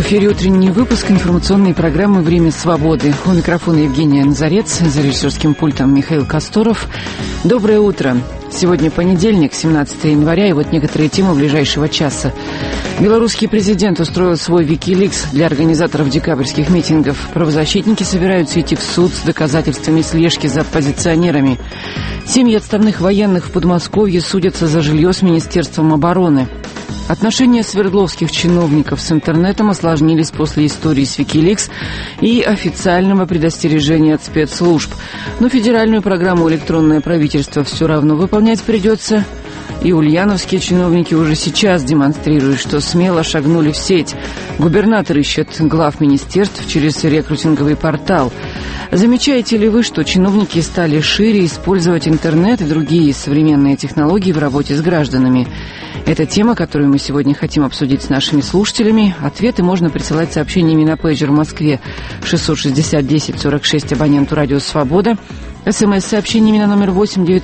эфире утренний выпуск информационной программы «Время свободы». У микрофона Евгения Назарец, за режиссерским пультом Михаил Косторов. Доброе утро. Сегодня понедельник, 17 января, и вот некоторые темы ближайшего часа. Белорусский президент устроил свой Wikileaks для организаторов декабрьских митингов. Правозащитники собираются идти в суд с доказательствами слежки за оппозиционерами. Семьи отставных военных в Подмосковье судятся за жилье с Министерством обороны. Отношения свердловских чиновников с интернетом осложнились после истории с Wikileaks и официального предостережения от спецслужб. Но федеральную программу «Электронное правительство» все равно выполнять придется. И ульяновские чиновники уже сейчас демонстрируют, что смело шагнули в сеть. Губернатор ищет глав министерств через рекрутинговый портал. Замечаете ли вы, что чиновники стали шире использовать интернет и другие современные технологии в работе с гражданами? Это тема, которую мы сегодня хотим обсудить с нашими слушателями. Ответы можно присылать сообщениями на пейджер в Москве 660-10-46 абоненту «Радио Свобода». СМС-сообщениями на номер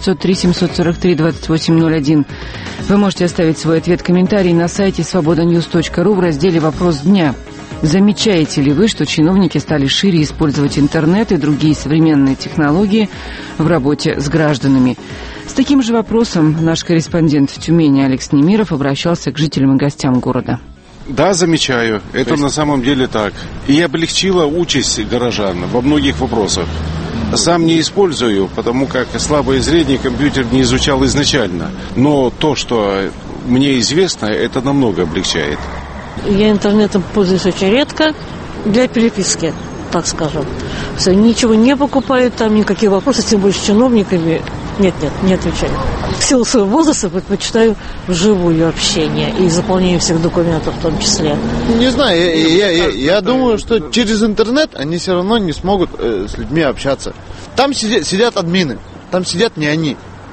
8-903-743-28-01. Вы можете оставить свой ответ-комментарий на сайте svobodanews.ru в разделе «Вопрос дня». Замечаете ли вы, что чиновники стали шире использовать интернет и другие современные технологии в работе с гражданами? С таким же вопросом наш корреспондент в Тюмени Алекс Немиров обращался к жителям и гостям города. Да, замечаю. Это на самом деле так. И облегчило участь горожан во многих вопросах. Сам не использую, потому как слабое зрение компьютер не изучал изначально. Но то, что мне известно, это намного облегчает. Я интернетом пользуюсь очень редко для переписки, так скажем. Все, ничего не покупаю, там никакие вопросы, тем более с чиновниками. Нет, не отвечаю. В силу своего возраста предпочитаю вживую общение и заполнение всех документов в том числе. Не знаю, я думаю, что через интернет они все равно не смогут с людьми общаться. Там сидят админы, там сидят не они.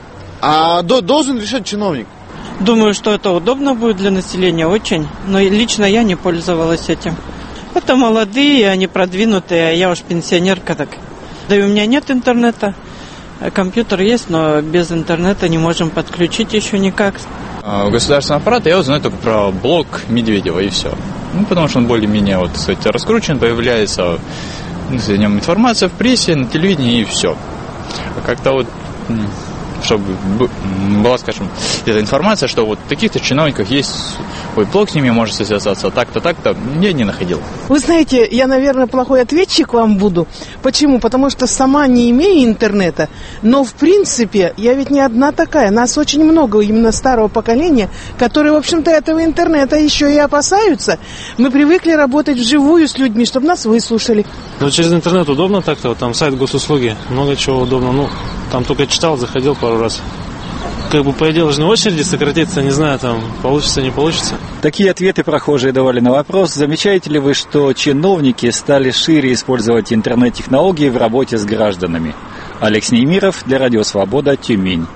А должен решать чиновник. Думаю, что это удобно будет для населения очень, но лично я не пользовалась этим. Это молодые, они продвинутые, а я уж пенсионерка так. Да и у меня нет интернета. Компьютер есть, но без интернета не можем подключить еще никак. Государственный аппарат я узнаю только про блог Медведева и все. Потому что он более-менее раскручен, появляется в нем информация в прессе, на телевидении и все. А как-то чтобы была, скажем, эта информация, что вот таких-то чиновников есть блог с ними, может связаться, так-то, я не находил. Вы знаете, я, наверное, плохой ответчик вам буду. Почему? Потому что сама не имею интернета, но, в принципе, я ведь не одна такая. Нас очень много именно старого поколения, которые, в общем-то, этого интернета еще и опасаются. Мы привыкли работать вживую с людьми, чтобы нас выслушали. Ну, через интернет удобно так-то, там сайт госуслуги, много чего удобно. Там только читал, заходил пару раз. По идее, должны очереди сократиться, не знаю, там получится, не получится. Такие ответы прохожие давали на вопрос. Замечаете ли вы, что чиновники стали шире использовать интернет-технологии в работе с гражданами? Алекс Немиров для Радио Свобода, Тюмень.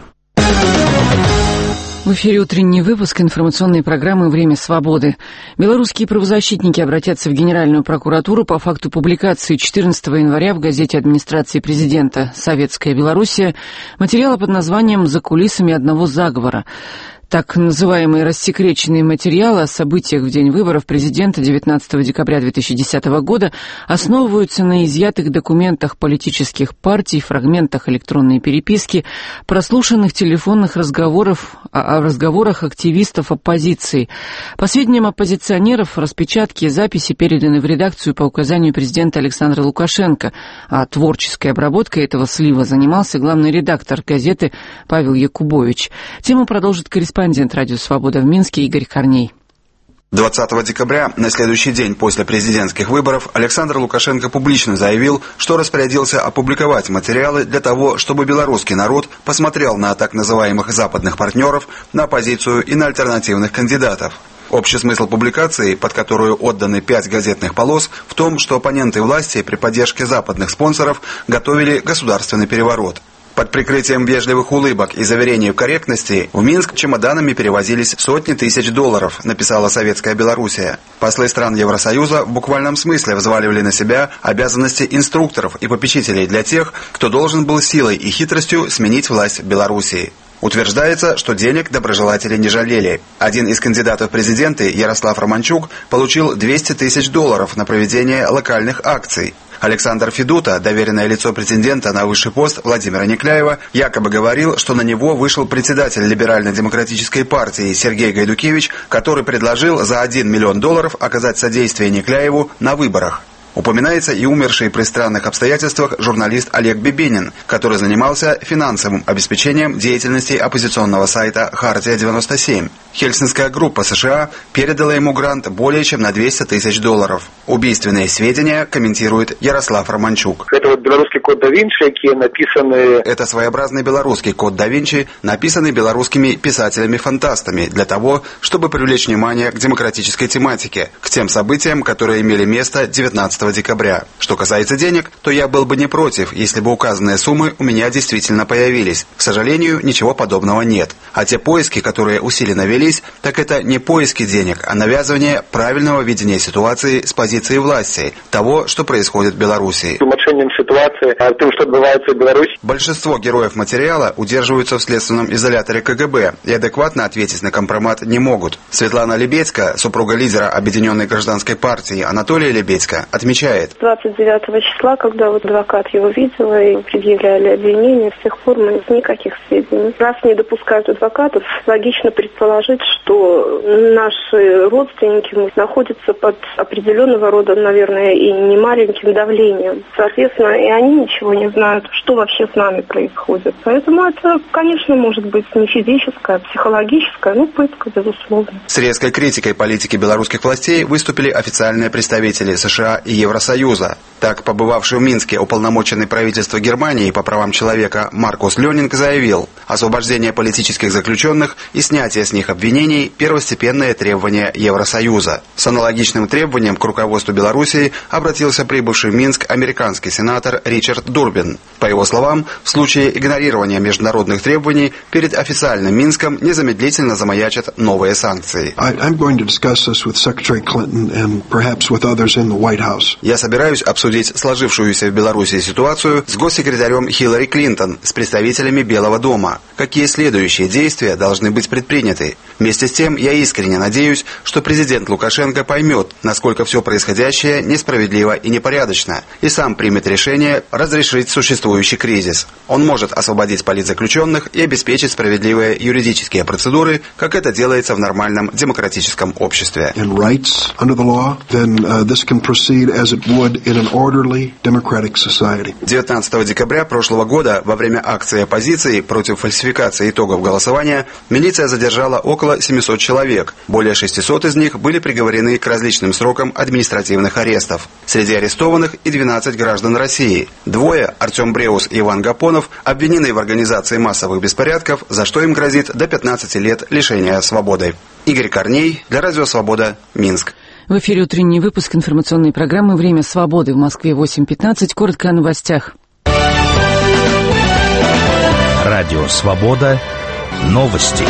В эфире утренний выпуск информационной программы «Время свободы». Белорусские правозащитники обратятся в Генеральную прокуратуру по факту публикации 14 января в газете администрации президента «Советская Белоруссия» материала под названием «За кулисами одного заговора». Так называемые рассекреченные материалы о событиях в день выборов президента 19 декабря 2010 года основываются на изъятых документах политических партий, фрагментах электронной переписки, прослушанных телефонных разговоров о разговорах активистов оппозиции. По сведениям оппозиционеров, распечатки и записи переданы в редакцию по указанию президента Александра Лукашенко, а творческой обработкой этого слива занимался главный редактор газеты Павел Якубович. Тему продолжит корреспондент «Радио Свобода» в Минске Игорь Корней. 20 декабря, на следующий день после президентских выборов, Александр Лукашенко публично заявил, что распорядился опубликовать материалы для того, чтобы белорусский народ посмотрел на так называемых западных партнеров, на оппозицию и на альтернативных кандидатов. Общий смысл публикации, под которую отданы 5 газетных полос, в том, что оппоненты власти при поддержке западных спонсоров готовили государственный переворот. Под прикрытием вежливых улыбок и заверений в корректности в Минск чемоданами перевозились сотни тысяч долларов, написала Советская Белоруссия. Послы стран Евросоюза в буквальном смысле взваливали на себя обязанности инструкторов и попечителей для тех, кто должен был силой и хитростью сменить власть в Белоруссии. Утверждается, что денег доброжелатели не жалели. Один из кандидатов в президенты, Ярослав Романчук, получил $200 тысяч на проведение локальных акций. Александр Федута, доверенное лицо претендента на высший пост Владимира Некляева, якобы говорил, что на него вышел председатель Либерально-демократической партии Сергей Гайдукевич, который предложил за $1 миллион оказать содействие Некляеву на выборах. Упоминается и умерший при странных обстоятельствах журналист Олег Бибенин, который занимался финансовым обеспечением деятельности оппозиционного сайта «Хартия-97». Хельсинская группа США передала ему грант более чем на $200 тысяч. Убийственные сведения комментирует Ярослав Романчук. Это белорусский код да Винчи, які написаны... Это своеобразный белорусский код да Винчи, написанный белорусскими писателями-фантастами для того, чтобы привлечь внимание к демократической тематике, к тем событиям, которые имели место 19 декабря. Что касается денег, то я был бы не против, если бы указанные суммы у меня действительно появились. К сожалению, ничего подобного нет. А те поиски, которые усиленно велись, так это не поиски денег, а навязывание правильного видения ситуации с позиции власти, того, что происходит в Беларуси. Ситуации, тем, что отбывается в Беларуси. Большинство героев материала удерживаются в следственном изоляторе КГБ и адекватно ответить на компромат не могут. Светлана Лебедько, супруга лидера Объединенной гражданской партии Анатолия Лебедько, отмечает. 29 числа, когда адвокат его видела и предъявляли обвинения, с тех пор мы никаких сведений. Раз не допускают адвокатов, логично предположить, что наши родственники находятся под определенного рода, наверное, и немаленьким давлением. Соответственно, и они ничего не знают, что вообще с нами происходит. Поэтому это, конечно, может быть не физическая, а психологическая, но пытка, безусловно. С резкой критикой политики белорусских властей выступили официальные представители США и Евросоюза. Так, побывавший в Минске уполномоченный правительства Германии по правам человека Маркус Лёнинг заявил, освобождение политических заключенных и снятие с них обвинений – первостепенное требование Евросоюза. С аналогичным требованием к руководству Белоруссии обратился прибывший в Минск американский сенатор Ричард Дурбин. По его словам, в случае игнорирования международных требований перед официальным Минском незамедлительно замаячат новые санкции. Я собираюсь обсудить сложившуюся в Беларуси ситуацию с госсекретарем Хиллари Клинтон, с представителями Белого дома. Какие следующие действия должны быть предприняты? Вместе с тем, я искренне надеюсь, что президент Лукашенко поймет, насколько все происходящее несправедливо и непорядочно, и сам примет решение разрешить существующий кризис. Он может освободить политзаключенных и обеспечить справедливые юридические процедуры, как это делается в нормальном демократическом обществе. 19 декабря прошлого года во время акции оппозиции против фальсификации итогов голосования милиция задержала около 700 человек. Более 600 из них были приговорены к различным срокам административных арестов. Среди арестованных и 12 граждан России. Двое, Артем Бреус и Иван Гапонов, обвинены в организации массовых беспорядков, за что им грозит до 15 лет лишения свободы. Игорь Корней, для Радио Свобода, Минск. В эфире утренний выпуск информационной программы «Время свободы» в Москве 8:15. Коротко о новостях. Радио Свобода. Новости.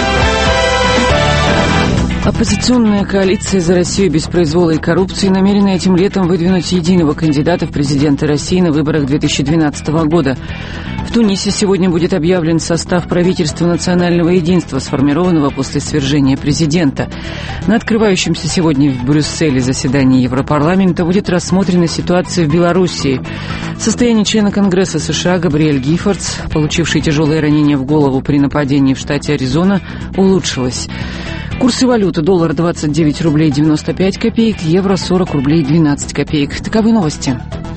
Оппозиционная коалиция «За Россию без произвола и коррупции» намерена этим летом выдвинуть единого кандидата в президенты России на выборах 2012 года. В Тунисе сегодня будет объявлен состав правительства национального единства, сформированного после свержения президента. На открывающемся сегодня в Брюсселе заседании Европарламента будет рассмотрена ситуация в Белоруссии. Состояние члена Конгресса США Габриэль Гиффордс, получивший тяжелое ранение в голову при нападении в штате Аризона, улучшилось. Курсы валюты: доллар 29 рублей 95 копеек, евро 40 рублей 12 копеек. Таковы новости.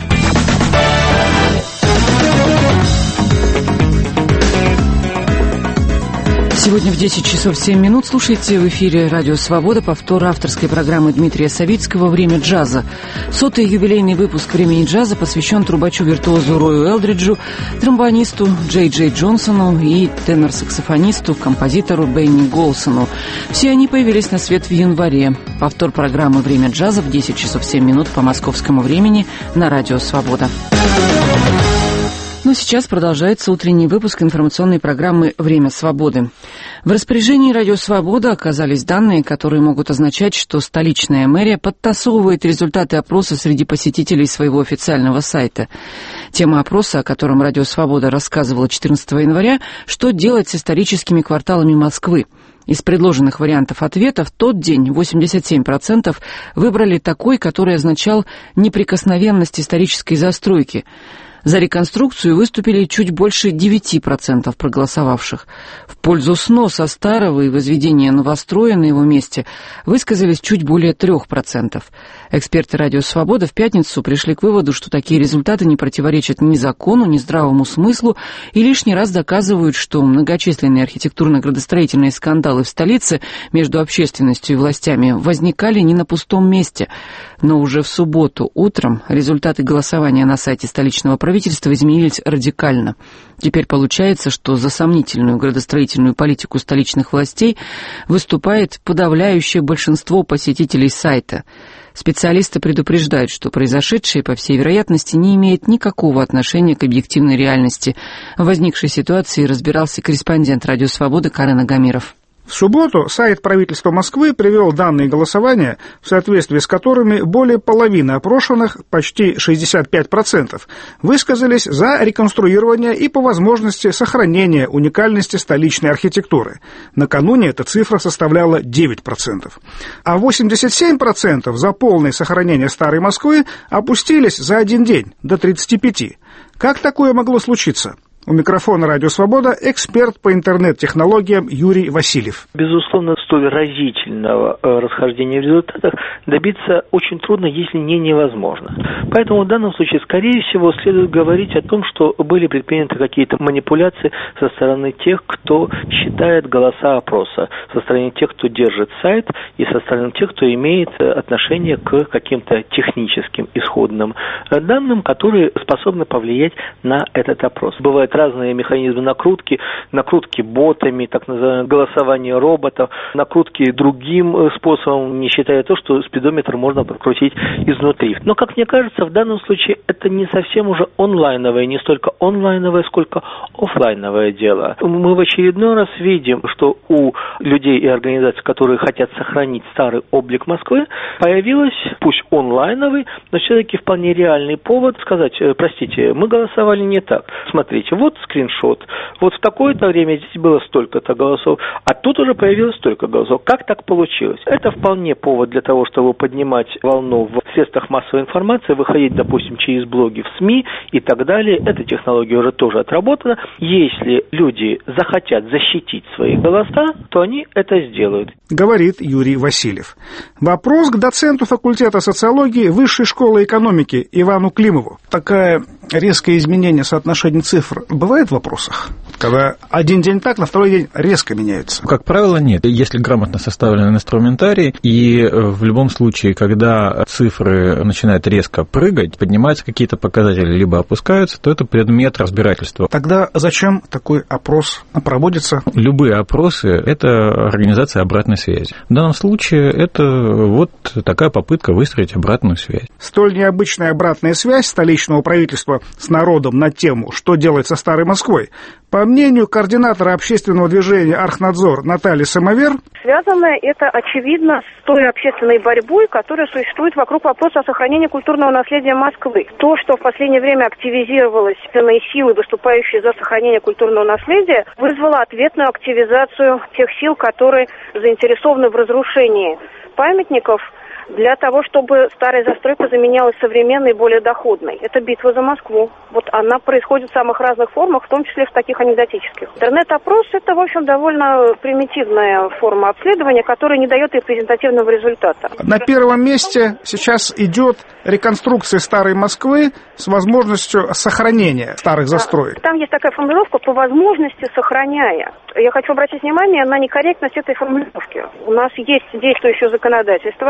Сегодня в 10 часов 7 минут слушайте в эфире «Радио Свобода» повтор авторской программы Дмитрия Савицкого «Время джаза». 100-й юбилейный выпуск «Времени джаза» посвящен трубачу-виртуозу Рою Элдриджу, тромбонисту Джей Джонсону и тенор-саксофонисту, композитору Бенни Голсону. Все они появились на свет в январе. Повтор программы «Время джаза» в 10 часов 7 минут по московскому времени на «Радио Свобода». а сейчас продолжается утренний выпуск информационной программы «Время свободы». В распоряжении «Радио Свобода» оказались данные, которые могут означать, что столичная мэрия подтасовывает результаты опроса среди посетителей своего официального сайта. Тема опроса, о котором «Радио Свобода» рассказывала 14 января, что делать с историческими кварталами Москвы. Из предложенных вариантов ответа в тот день 87% выбрали такой, который означал неприкосновенность исторической застройки. За реконструкцию выступили чуть больше 9% проголосовавших. В пользу сноса старого и возведения новостроя на его месте высказались чуть более 3%. Эксперты «Радио Свобода» в пятницу пришли к выводу, что такие результаты не противоречат ни закону, ни здравому смыслу и лишний раз доказывают, что многочисленные архитектурно-градостроительные скандалы в столице между общественностью и властями возникали не на пустом месте. Но уже в субботу утром результаты голосования на сайте столичного правительства изменились радикально. Теперь получается, что за сомнительную градостроительную политику столичных властей выступает подавляющее большинство посетителей сайта. Специалисты предупреждают, что произошедшее, по всей вероятности, не имеет никакого отношения к объективной реальности. В возникшей ситуации разбирался корреспондент «Радио Свобода» Карен Агамиров. В субботу сайт правительства Москвы привел данные голосования, в соответствии с которыми более половины опрошенных, почти 65%, высказались за реконструирование и по возможности сохранение уникальности столичной архитектуры. Накануне эта цифра составляла 9%. А 87% за полное сохранение старой Москвы опустились за один день, до 35%. Как такое могло случиться? У микрофона «Радио Свобода» эксперт по интернет-технологиям Юрий Васильев. Безусловно, столь разительного расхождения в результатах добиться очень трудно, если не невозможно. Поэтому в данном случае, скорее всего, следует говорить о том, что были предприняты какие-то манипуляции со стороны тех, кто считает голоса опроса, со стороны тех, кто держит сайт, и со стороны тех, кто имеет отношение к каким-то техническим исходным данным, которые способны повлиять на этот опрос. Бывают разные механизмы накрутки ботами, так называемое голосование роботов, накрутки другим способом, не считая то, что спидометр можно подкрутить изнутри. Но, как мне кажется, в данном случае это не совсем уже онлайновое, не столько онлайновое, сколько офлайновое дело. Мы в очередной раз видим, что у людей и организаций, которые хотят сохранить старый облик Москвы, появилась, пусть онлайновый, но все-таки вполне реальный повод сказать: простите, мы голосовали не так. Смотрите, вот скриншот, вот в такое-то время здесь было столько-то голосов, а тут уже появилось столько голосов. Как так получилось? Это вполне повод для того, чтобы поднимать волну в средствах массовой информации, выходить, допустим, через блоги в СМИ и так далее. Эта технология уже тоже отработана. Если люди захотят защитить свои голоса, то они это сделают. Говорит Юрий Васильев. Вопрос к доценту факультета социологии Высшей школы экономики Ивану Климову. Такое резкое изменение соотношения цифр бывает в вопросах? Когда один день так, на второй день резко меняются? Как правило, нет. Если грамотно составлен инструментарий, и в любом случае, когда цифры начинают резко прыгать, поднимаются какие-то показатели, либо опускаются, то это предмет разбирательства. Тогда зачем такой опрос проводится? Любые опросы – это организация обратной связи. В данном случае это вот такая попытка выстроить обратную связь. Столь необычная обратная связь столичного правительства с народом на тему, что делать со старой Москвой, по мнению координатора общественного движения «Архнадзор» Натальи Самовер, связано это, очевидно, с той общественной борьбой, которая существует вокруг вопроса о сохранении культурного наследия Москвы. То, что в последнее время активизировалось силы, выступающие за сохранение культурного наследия, вызвало ответную активизацию тех сил, которые заинтересованы в разрушении памятников, для того, чтобы старая застройка заменялась современной, более доходной. Это битва за Москву. Вот она происходит в самых разных формах, в том числе в таких анекдотических. Интернет-опрос – это, в общем, довольно примитивная форма обследования, которая не дает репрезентативного результата. На первом месте сейчас идет реконструкция старой Москвы с возможностью сохранения старых застроек. Там есть такая формулировка «по возможности сохраняя». Я хочу обратить внимание на некорректность этой формулировки. У нас есть действующее законодательство,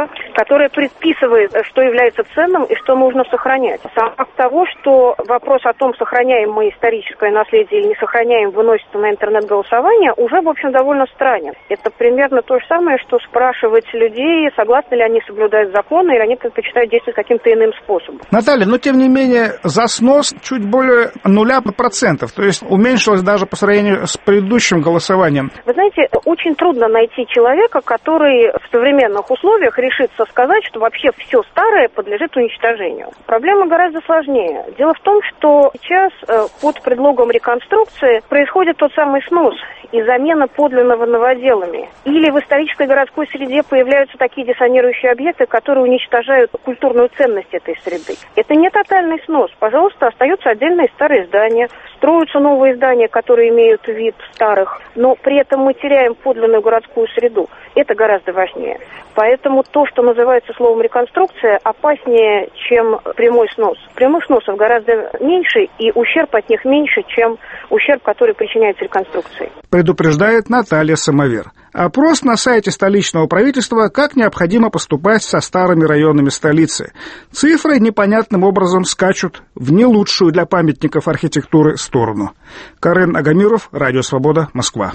которая предписывает, что является ценным и что нужно сохранять. Сам факт того, что вопрос о том, сохраняем мы историческое наследие или не сохраняем, выносится на интернет-голосование, уже, в общем, довольно странен. Это примерно то же самое, что спрашивать людей, согласны ли они соблюдать законы, или они предпочитают действовать каким-то иным способом. Наталья, но тем не менее за снос чуть более 0%, то есть уменьшилось даже по сравнению с предыдущим голосованием. Вы знаете, очень трудно найти человека, который в современных условиях решится сказать, что вообще все старое подлежит уничтожению. Проблема гораздо сложнее. Дело в том, что сейчас под предлогом реконструкции происходит тот самый снос и замена подлинного новоделами. Или в исторической городской среде появляются такие диссонирующие объекты, которые уничтожают культурную ценность этой среды. Это не тотальный снос. Пожалуйста, остаются отдельные старые здания, строятся новые здания, которые имеют вид старых, но при этом мы теряем подлинную городскую среду. Это гораздо важнее. Поэтому то, что называется словом реконструкция, опаснее, чем прямой снос. Прямых сносов гораздо меньше, и ущерб от них меньше, чем ущерб, который причиняется реконструкцией. Предупреждает Наталья Самовер. Опрос на сайте столичного правительства, как необходимо поступать со старыми районами столицы. Цифры непонятным образом скачут в не лучшую для памятников архитектуры сторону. Карен Агамиров, Радио Свобода, Москва.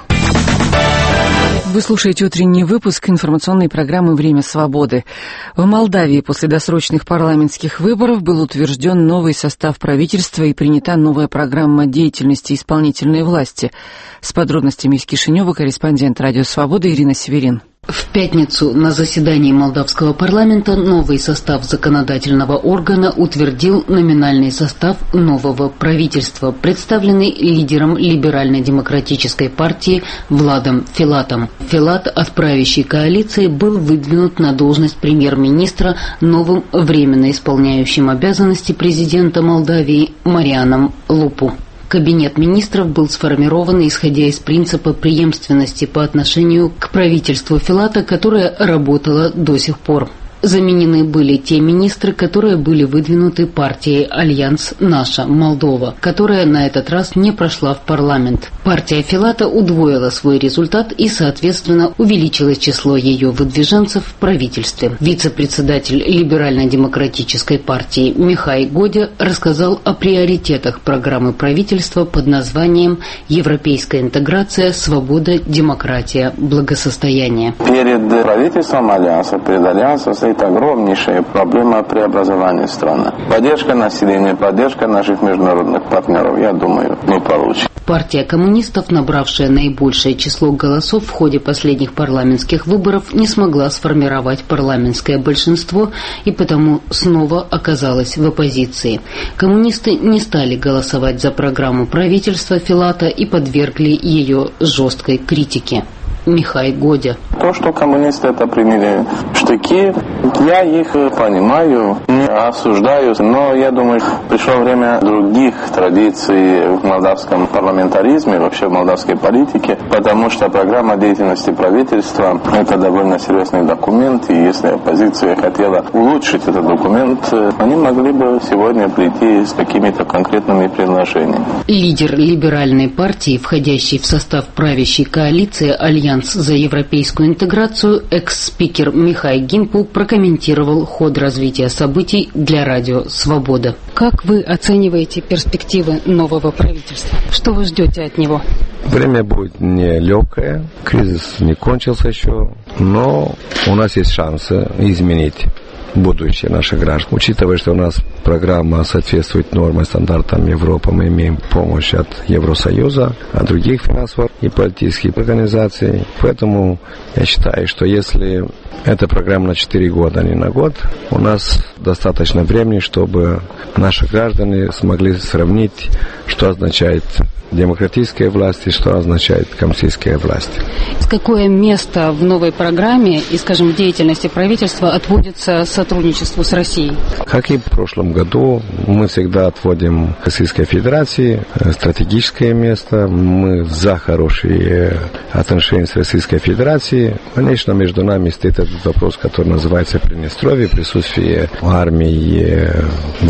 Вы слушаете утренний выпуск информационной программы «Время свободы». В Молдавии после досрочных парламентских выборов был утвержден новый состав правительства и принята новая программа деятельности исполнительной власти. С подробностями из Кишинева корреспондент «Радио Свобода» Ирина Северин. В пятницу на заседании молдавского парламента новый состав законодательного органа утвердил номинальный состав нового правительства, представленный лидером либерально-демократической партии Владом Филатом. Филат от правящей коалиции был выдвинут на должность премьер-министра новым временно исполняющим обязанности президента Молдавии Марианом Лупу. Кабинет министров был сформирован, исходя из принципа преемственности по отношению к правительству Филата, которое работало до сих пор. Заменены были те министры, которые были выдвинуты партией «Альянс Наша Молдова», которая на этот раз не прошла в парламент. Партия Филата удвоила свой результат и, соответственно, увеличилось число ее выдвиженцев в правительстве. Вице-председатель либерально-демократической партии Михай Годя рассказал о приоритетах программы правительства под названием «Европейская интеграция, свобода, демократия, благосостояние». Перед правительством Альянса, перед Альянсом стоит огромнейшая проблема преобразования страны. Поддержка населения, поддержка наших международных партнеров, я думаю, мы получим. Партия коммунистов, набравшая наибольшее число голосов в ходе последних парламентских выборов, не смогла сформировать парламентское большинство и потому снова оказалась в оппозиции. Коммунисты не стали голосовать за программу правительства Филата и подвергли ее жесткой критике. Михай Годя. То, что коммунисты это приняли штыки, я их понимаю, не осуждаю, но я думаю, пришло время других традиций в молдавском парламентаризме, вообще в молдавской политике, потому что программа деятельности правительства – это довольно серьезный документ, и если оппозиция хотела улучшить этот документ, они могли бы сегодня прийти с какими-то конкретными предложениями. Лидер либеральной партии, входящий в состав правящей коалиции «Альянс за европейскую интеграцию», экс-спикер Михай Гимпу прокомментировал ход развития событий для Радио Свобода. Как вы оцениваете перспективы нового правительства? Что вы ждете от него? Время будет нелегкое, кризис не кончился еще, но у нас есть шансы изменить будущее наших граждан. Учитывая, что у нас программа соответствует нормам, стандартам Европы, мы имеем помощь от Евросоюза, от других финансовых и политических организаций. Поэтому я считаю, что если эта программа на 4 года, а не на год, у нас достаточно времени, чтобы наши граждане смогли сравнить, что означает демократическая власть и что означает коммунистическая власть. Какое место в новой программе и, скажем, в деятельности правительства отводится сотрудничеству с Россией? Как и в прошлом году, мы всегда отводим Российской Федерации стратегическое место. Мы за хорошие отношения с Российской Федерацией. Конечно, между нами стоит этот вопрос, который называется Приднестровье, присутствие армии,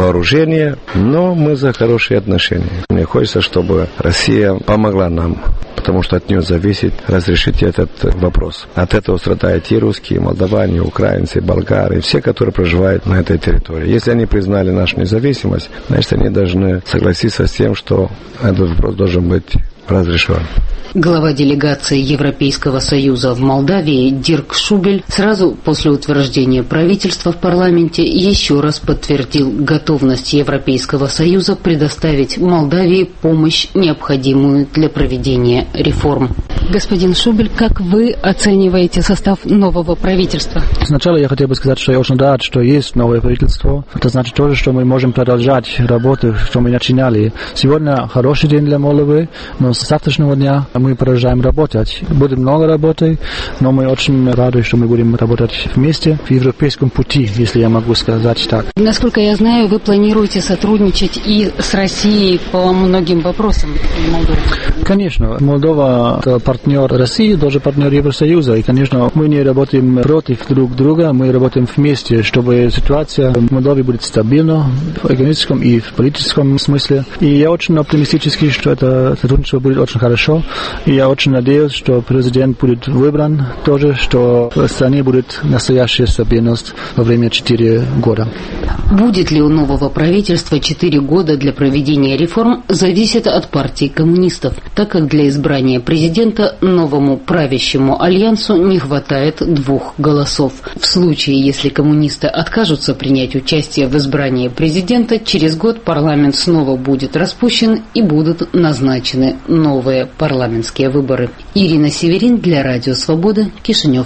вооружения, но мы за хорошие отношения. Мне хочется, чтобы Россия помогла нам потому что от нее зависит разрешить этот вопрос. От этого страдают и русские, и молдаване, и украинцы, и болгары, и все, которые проживают на этой территории. Если они признали нашу независимость, значит, они должны согласиться с тем, что этот вопрос должен быть разрешен. Глава делегации Европейского Союза в Молдавии Дирк Шубель сразу после утверждения правительства в парламенте еще раз подтвердил готовность Европейского Союза предоставить Молдавии помощь, необходимую для проведения реформ. Господин Шубель, как вы оцениваете состав нового правительства? Сначала я хотел бы сказать, что я очень рад, что есть новое правительство. Это значит тоже, что мы можем продолжать работу, что мы начинали. Сегодня хороший день для Молдовы, но с завтрашнего дня мы продолжаем работать. Будет много работы, но мы очень рады, что мы будем работать вместе в европейском пути, если я могу сказать так. Насколько я знаю, вы планируете сотрудничать и с Россией по многим вопросам Молдовы. Конечно, Молдова – это партнер России, тоже партнер Евросоюза. И, конечно, мы не работаем против друг друга, мы работаем вместе, чтобы ситуация в Молдове будет стабильна в экономическом и в политическом смысле. И я очень оптимистический, что это сотрудничество будет очень хорошо. И я очень надеюсь, что президент будет выбран тоже, что в стране будет настоящая стабильность во время 4 года. Будет ли у нового правительства 4 года для проведения реформ, зависит от партии коммунистов, так как для избрания президента новому правящему альянсу не хватает 2 голосов. В случае, если коммунисты откажутся принять участие в избрании президента, через год парламент снова будет распущен и будут назначены новые парламентские выборы. Ирина Северин для Радио Свобода, Кишинев.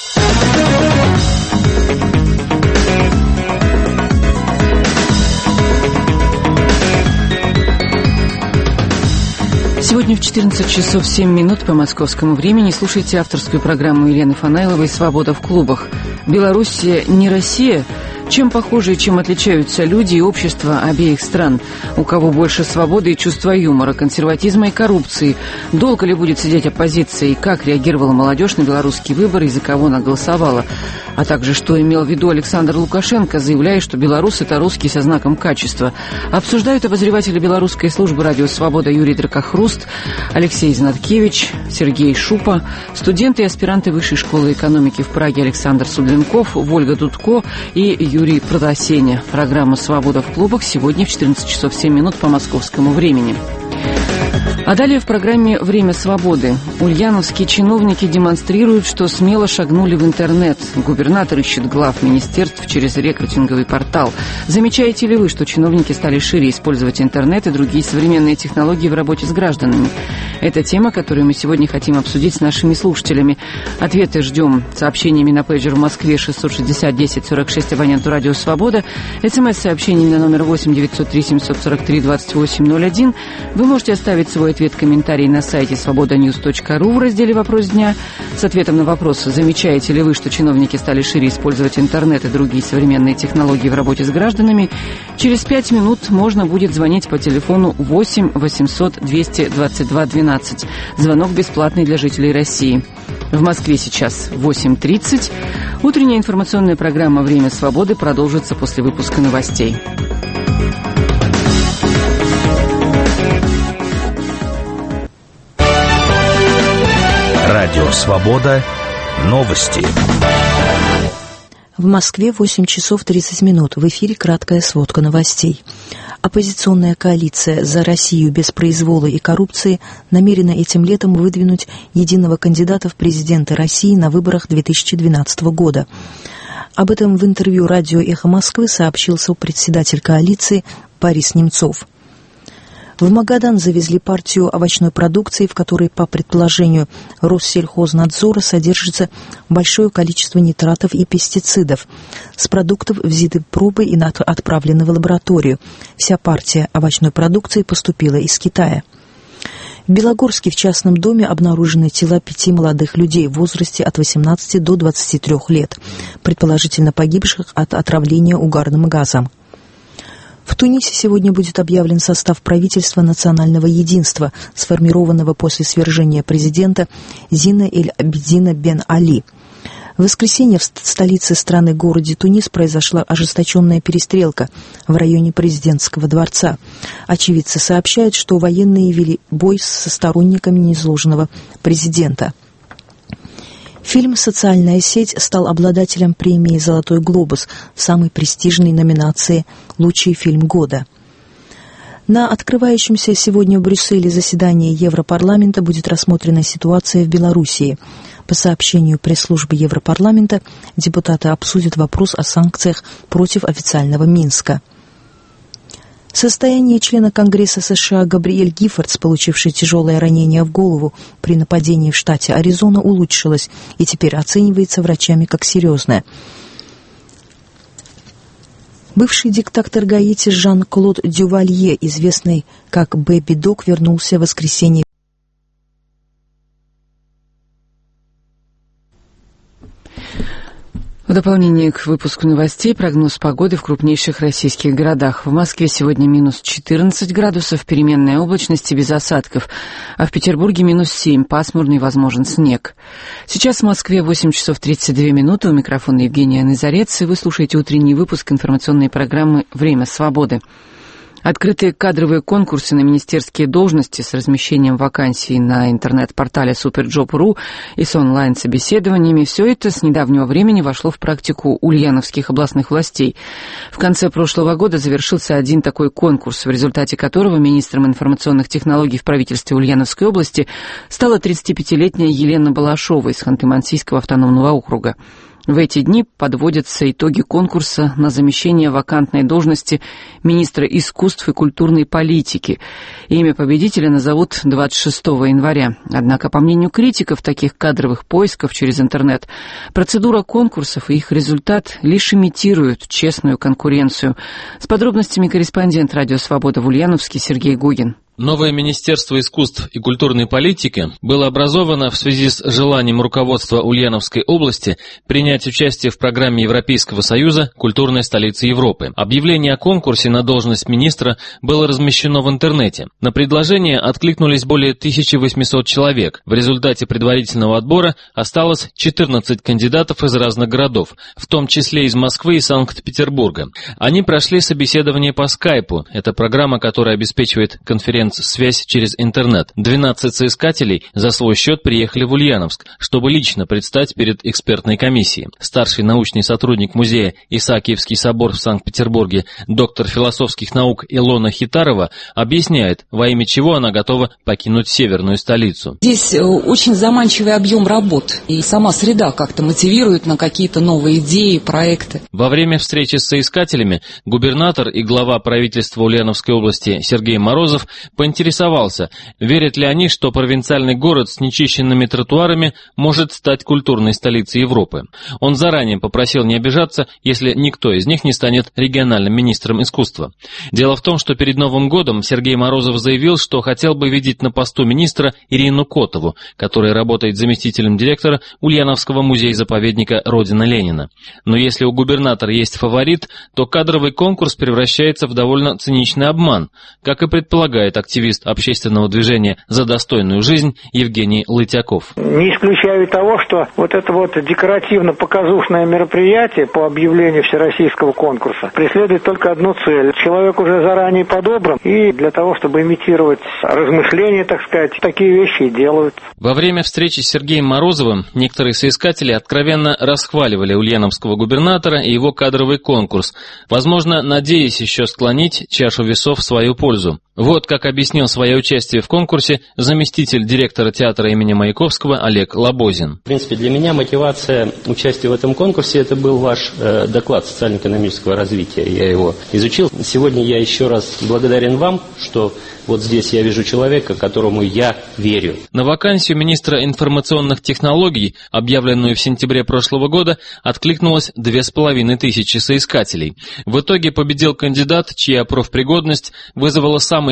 Сегодня в 14 часов 7 минут по московскому времени слушайте авторскую программу Елены Фанаиловой «Свобода в клубах». Белоруссия не Россия. Чем похожи и чем отличаются люди и общества обеих стран? У кого больше свободы и чувства юмора, консерватизма и коррупции? Долго ли будет сидеть оппозиция? И как реагировала молодежь на белорусские выборы и за кого она голосовала? А также, что имел в виду Александр Лукашенко, заявляя, что белорус – это русский со знаком качества. Обсуждают обозреватели белорусской службы «Радио Свобода» Юрий Дракохруст, Алексей Знаткевич, Сергей Шупа, студенты и аспиранты Высшей школы экономики в Праге Александр Судленков, Вольга Дудко и Юрий Продосеня. Программа «Свобода в клубах» сегодня в 14 часов 7 минут по московскому времени. А далее в программе «Время свободы». Ульяновские чиновники демонстрируют, что смело шагнули в интернет. Губернатор ищет глав министерств через рекрутинговый портал. Замечаете ли вы, что чиновники стали шире использовать интернет и другие современные технологии в работе с гражданами? Это тема, которую мы сегодня хотим обсудить с нашими слушателями. Ответы ждем сообщениями на пейджер в Москве 660-10-46 абоненту «Радио Свобода», СМС-сообщениями на номер 8-903-743-2801. Вы можете оставить свой ответ, комментарий на сайте svobodanews.ru в разделе «Вопрос дня». С ответом на вопрос, замечаете ли вы, что чиновники стали шире использовать интернет и другие современные технологии в работе с гражданами, через 5 минут можно будет звонить по телефону 8 800 222 12. Звонок бесплатный для жителей России. В Москве сейчас 8:30. Утренняя информационная программа «Время свободы» продолжится после выпуска новостей. Радио «Свобода». Новости. В Москве 8 часов 30 минут. В эфире краткая сводка новостей. Оппозиционная коалиция «За Россию без произвола и коррупции» намерена этим летом выдвинуть единого кандидата в президенты России на выборах 2012 года. Об этом в интервью радио «Эхо Москвы» сообщил сопредседатель коалиции Борис Немцов. В Магадан завезли партию овощной продукции, в которой, по предположению Россельхознадзора, содержится большое количество нитратов и пестицидов. С продуктов взяты пробы и отправлены в лабораторию. Вся партия овощной продукции поступила из Китая. В Белогорске в частном доме обнаружены тела 5 молодых людей в возрасте от 18 до 23 лет, предположительно погибших от отравления угарным газом. В Тунисе сегодня будет объявлен состав правительства национального единства, сформированного после свержения президента Зина эль-Абидина бен Али. В воскресенье в столице страны, городе Тунис, произошла ожесточенная перестрелка в районе президентского дворца. Очевидцы сообщают, что военные вели бой со сторонниками низложенного президента. Фильм «Социальная сеть» стал обладателем премии «Золотой глобус» в самой престижной номинации «Лучший фильм года». На открывающемся сегодня в Брюсселе заседании Европарламента будет рассмотрена ситуация в Белоруссии. По сообщению пресс-службы Европарламента, депутаты обсудят вопрос о санкциях против официального Минска. Состояние члена Конгресса США Габриэль Гиффордс, получивший тяжелое ранение в голову при нападении в штате Аризона, улучшилось и теперь оценивается врачами как серьезное. Бывший диктатор Гаити Жан-Клод Дювалье, известный как Бэби Дог, вернулся в воскресенье. В дополнение к выпуску новостей прогноз погоды в крупнейших российских городах. В Москве сегодня минус 14 градусов, переменная облачность и без осадков, а в Петербурге минус 7, пасмурный, возможен снег. Сейчас в Москве 8 часов 32 минуты, у микрофона Евгения Назарец, и вы слушаете утренний выпуск информационной программы «Время свободы». Открытые кадровые конкурсы на министерские должности с размещением вакансий на интернет-портале Superjob.ru и с онлайн-собеседованиями — все это с недавнего времени вошло в практику ульяновских областных властей. В конце прошлого года завершился один такой конкурс, в результате которого министром информационных технологий в правительстве Ульяновской области стала 35-летняя Елена Балашова из Ханты-Мансийского автономного округа. В эти дни подводятся итоги конкурса на замещение вакантной должности министра искусств и культурной политики. Имя победителя назовут 26 января. Однако, по мнению критиков таких кадровых поисков через интернет, процедура конкурсов и их результат лишь имитируют честную конкуренцию. С подробностями корреспондент «Радио Свобода» в Ульяновске Сергей Гугин. Новое Министерство искусств и культурной политики было образовано в связи с желанием руководства Ульяновской области принять участие в программе Европейского Союза «Культурная столица Европы». Объявление о конкурсе на должность министра было размещено в интернете. На предложение откликнулись более 1800 человек. В результате предварительного отбора осталось 14 кандидатов из разных городов, в том числе из Москвы и Санкт-Петербурга. Они прошли собеседование по скайпу. Это программа, которая обеспечивает связь через интернет. 12 соискателей за свой счет приехали в Ульяновск, чтобы лично предстать перед экспертной комиссией. Старший научный сотрудник музея Исаакиевский собор в Санкт-Петербурге, доктор философских наук Илона Хитарова объясняет, во имя чего она готова покинуть северную столицу. Здесь очень заманчивый объем работ, и сама среда как-то мотивирует на какие-то новые идеи, проекты. Во время встречи с соискателями губернатор и глава правительства Ульяновской области Сергей Морозов поинтересовался, верят ли они, что провинциальный город с нечищенными тротуарами может стать культурной столицей Европы. Он заранее попросил не обижаться, если никто из них не станет региональным министром искусства. Дело в том, что перед Новым годом Сергей Морозов заявил, что хотел бы видеть на посту министра Ирину Котову, которая работает заместителем директора Ульяновского музея-заповедника Родина Ленина. Но если у губернатора есть фаворит, то кадровый конкурс превращается в довольно циничный обман, как и предполагает активист общественного движения «За достойную жизнь» Евгений Лытяков. Не исключаю того, что вот это вот декоративно-показушное мероприятие по объявлению всероссийского конкурса преследует только одну цель. Человек уже заранее подобран, и для того, чтобы имитировать размышления, так сказать, такие вещи и делают. Во время встречи с Сергеем Морозовым некоторые соискатели откровенно расхваливали ульяновского губернатора и его кадровый конкурс, возможно, надеясь еще склонить чашу весов в свою пользу. Вот как объяснил свое участие в конкурсе заместитель директора театра имени Маяковского Олег Лобозин. В принципе, для меня мотивация участия в этом конкурсе — это был ваш доклад социально-экономического развития. Я его изучил. Сегодня я еще раз благодарен вам, что вот здесь я вижу человека, которому я верю. На вакансию министра информационных технологий, объявленную в сентябре прошлого года, откликнулось 2500 соискателей. В итоге победил кандидат, чья профпригодность вызвала самые большие